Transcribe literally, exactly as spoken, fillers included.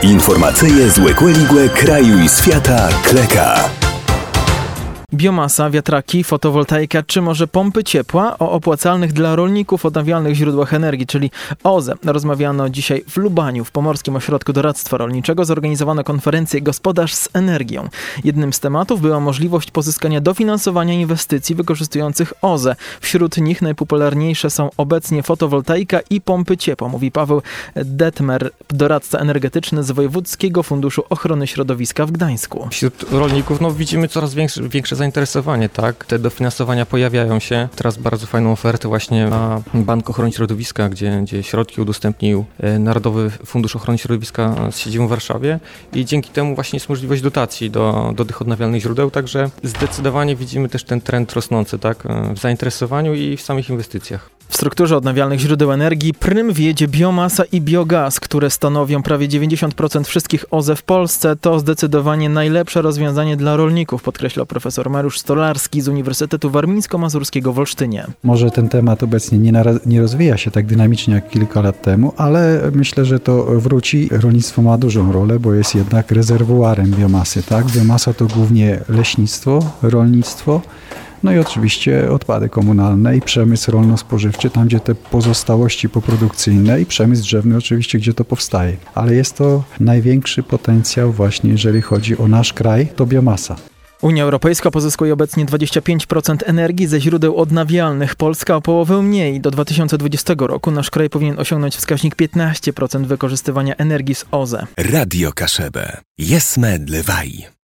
Informacyje z Łekłe kraju i świata Kleka. Biomasa, wiatraki, fotowoltaika czy może pompy ciepła o opłacalnych dla rolników odnawialnych źródłach energii, czyli O Z E. Rozmawiano dzisiaj w Lubaniu, w Pomorskim Ośrodku Doradztwa Rolniczego. Zorganizowano konferencję Gospodarz z energią. Jednym z tematów była możliwość pozyskania dofinansowania inwestycji wykorzystujących O Z E. Wśród nich najpopularniejsze są obecnie fotowoltaika i pompy ciepła, mówi Paweł Detmer, doradca energetyczny z Wojewódzkiego Funduszu Ochrony Środowiska w Gdańsku. Wśród rolników no, widzimy coraz większe, większe zainteresowanie, tak? Te dofinansowania pojawiają się. Teraz bardzo fajną ofertę właśnie ma Bank Ochrony Środowiska, gdzie, gdzie środki udostępnił Narodowy Fundusz Ochrony Środowiska z siedzibą w Warszawie i dzięki temu właśnie jest możliwość dotacji do, do tych odnawialnych źródeł, także zdecydowanie widzimy też ten trend rosnący, tak? W zainteresowaniu i w samych inwestycjach. W strukturze odnawialnych źródeł energii prym wiedzie biomasa i biogaz, które stanowią prawie dziewięćdziesiąt procent wszystkich O Z E w Polsce. To zdecydowanie najlepsze rozwiązanie dla rolników, podkreślał profesor Mariusz Stolarski z Uniwersytetu Warmińsko-Mazurskiego w Olsztynie. Może ten temat obecnie nie, nara- nie rozwija się tak dynamicznie jak kilka lat temu, ale myślę, że to wróci. Rolnictwo ma dużą rolę, bo jest jednak rezerwuarem biomasy, tak? Biomasa to głównie leśnictwo, rolnictwo, no i oczywiście odpady komunalne i przemysł rolno-spożywczy, tam gdzie te pozostałości poprodukcyjne i przemysł drzewny oczywiście, gdzie to powstaje. Ale jest to największy potencjał właśnie, jeżeli chodzi o nasz kraj, to biomasa. Unia Europejska pozyskuje obecnie dwadzieścia pięć procent energii ze źródeł odnawialnych. Polska o połowę mniej. Do dwa tysiące dwudziestego roku nasz kraj powinien osiągnąć wskaźnik piętnaście procent wykorzystywania energii z O Z E. Radio Kaszebę. Jesme dlewaj.